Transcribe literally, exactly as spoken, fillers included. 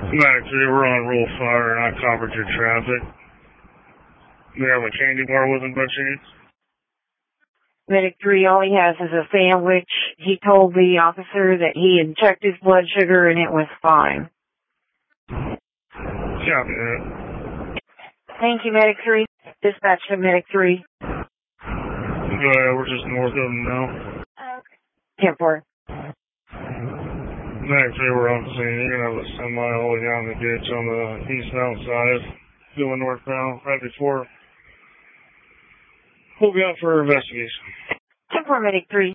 Max, we're on Rule Fire, not Copperton traffic. We have a candy bar with him by chance? Medic three, all he has is a sandwich. He told the officer that he had checked his blood sugar and it was fine. Copy that. Thank you, Medic three. Dispatch to Medic three. Yeah, we're just north of him now. Okay. ten four. Max, we were on scene. You're going to have a semi all the way down the ditch on the eastbound side, going northbound, right before. We'll be out for investigation. ten four, Medic three.